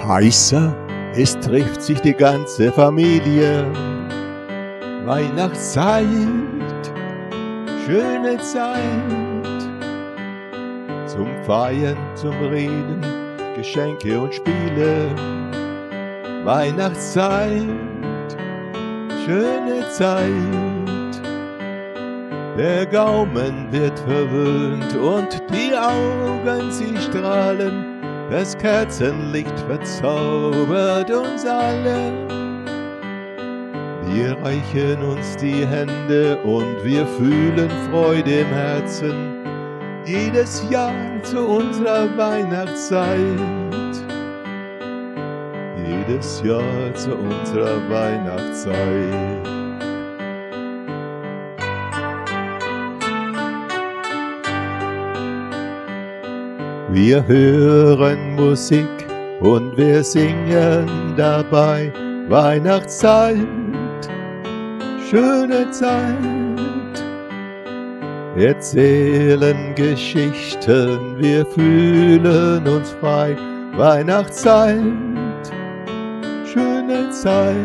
Heißer, es trifft sich die ganze Familie. Weihnachtszeit, schöne Zeit. Zum Feiern, zum Reden, Geschenke und Spiele. Weihnachtszeit, schöne Zeit. Der Gaumen wird verwöhnt und die Augen, sie strahlen. Das Kerzenlicht verzaubert uns alle. Wir reichen uns die Hände und wir fühlen Freude im Herzen. Jedes Jahr zu unserer Weihnachtszeit. Jedes Jahr zu unserer Weihnachtszeit. Wir hören Musik und wir singen dabei. Weihnachtszeit, schöne Zeit. Erzählen Geschichten, wir fühlen uns frei. Weihnachtszeit, schöne Zeit.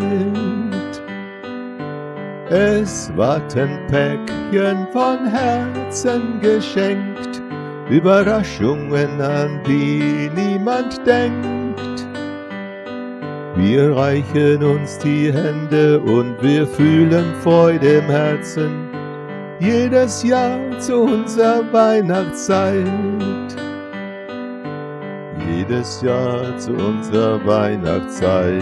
Es warten Päckchen von Herzen geschenkt. Überraschungen, an die niemand denkt. Wir reichen uns die Hände und wir fühlen Freude im Herzen. Jedes Jahr zu unserer Weihnachtszeit. Jedes Jahr zu unserer Weihnachtszeit.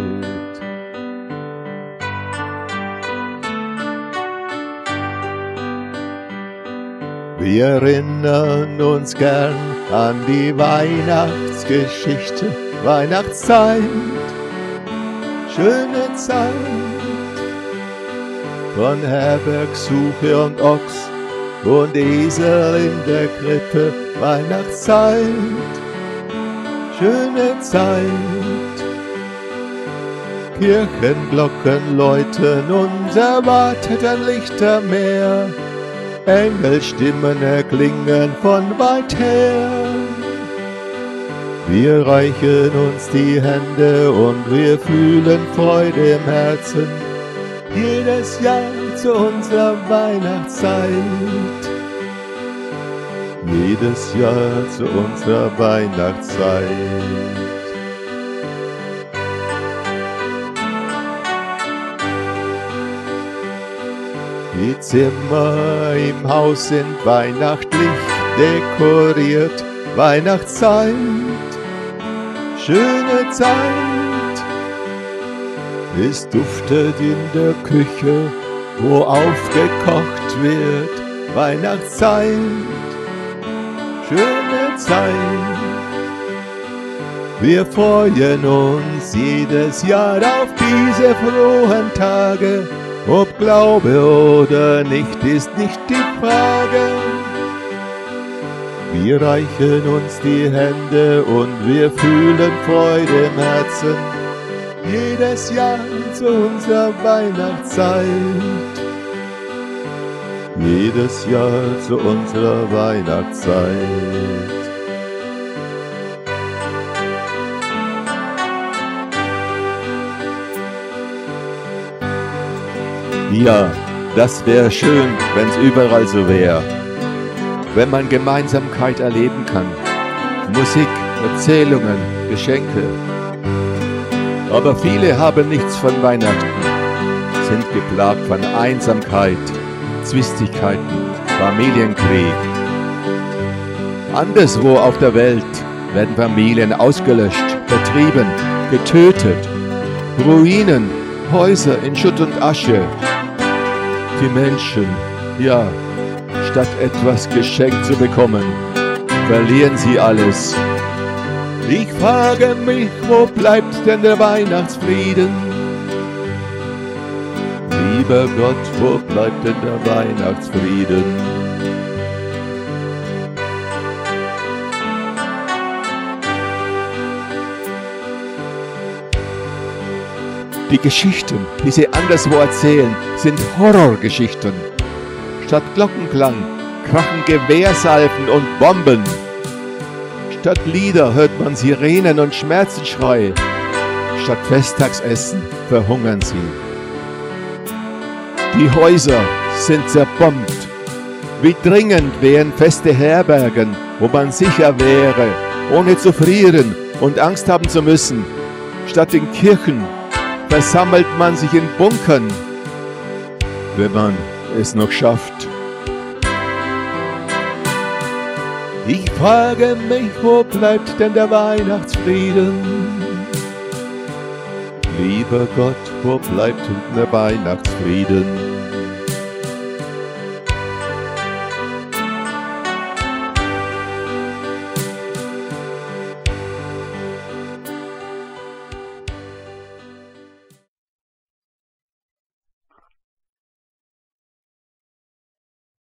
Wir erinnern uns gern an die Weihnachtsgeschichte. Weihnachtszeit, schöne Zeit. Von Herbergsuche und Ochs und Esel in der Krippe. Weihnachtszeit, schöne Zeit. Kirchenglocken läuten und erwartet ein Lichtermeer. Engelstimmen erklingen von weit her. Wir reichen uns die Hände und wir fühlen Freude im Herzen. Jedes Jahr zu unserer Weihnachtszeit. Jedes Jahr zu unserer Weihnachtszeit. Die Zimmer im Haus sind weihnachtlich dekoriert. Weihnachtszeit, schöne Zeit. Es duftet in der Küche, wo aufgekocht wird. Weihnachtszeit, schöne Zeit. Wir freuen uns jedes Jahr auf diese frohen Tage. Ob Glaube oder nicht, ist nicht die Frage. Wir reichen uns die Hände und wir fühlen Freude im Herzen. Jedes Jahr zu unserer Weihnachtszeit. Jedes Jahr zu unserer Weihnachtszeit. Ja, das wär schön, wenn's überall so wär. Wenn man Gemeinsamkeit erleben kann. Musik, Erzählungen, Geschenke. Aber viele haben nichts von Weihnachten, sind geplagt von Einsamkeit, Zwistigkeiten, Familienkrieg. Anderswo auf der Welt werden Familien ausgelöscht, vertrieben, getötet. Ruinen, Häuser in Schutt und Asche. Die Menschen, ja, statt etwas geschenkt zu bekommen, verlieren sie alles. Ich frage mich, wo bleibt denn der Weihnachtsfrieden? Lieber Gott, wo bleibt denn der Weihnachtsfrieden? Die Geschichten, die sie anderswo erzählen, sind Horrorgeschichten. Statt Glockenklang krachen Gewehrsalven und Bomben. Statt Lieder hört man Sirenen und Schmerzensschrei. Statt Festtagsessen verhungern sie. Die Häuser sind zerbombt. Wie dringend wären feste Herbergen, wo man sicher wäre, ohne zu frieren und Angst haben zu müssen. Statt in Kirchen versammelt man sich in Bunkern, wenn man es noch schafft. Ich frage mich, wo bleibt denn der Weihnachtsfrieden? Lieber Gott, wo bleibt der Weihnachtsfrieden?